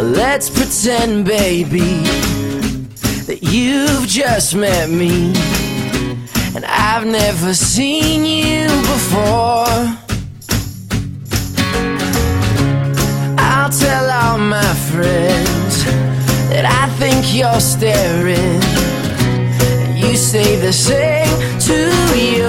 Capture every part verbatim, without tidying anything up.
Let's pretend, baby, that you've just met me, and I've never seen you before. I'll tell all my friends that I think you're staring, and you say the same to yours.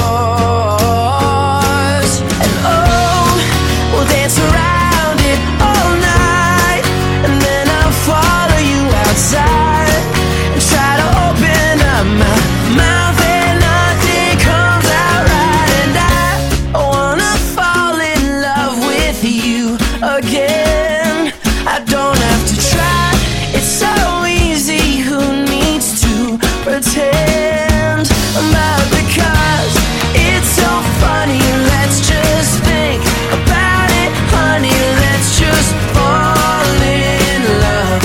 And oh, we'll dance around it all night, and then I'll follow you outside and try to open up my mouth, and nothing comes out right. And I wanna fall in love with you again. I don't have to try, it's so easy. Who needs to pretend? But because it's so funny, let's just think about it, honey. Let's just fall in love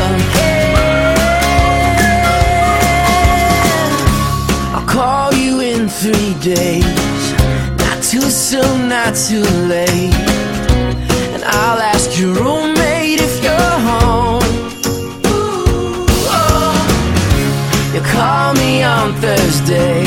again. I'll call you in three days, not too soon, not too late, and I'll ask your roommate if you're home. Ooh, oh. You call me on Thursday,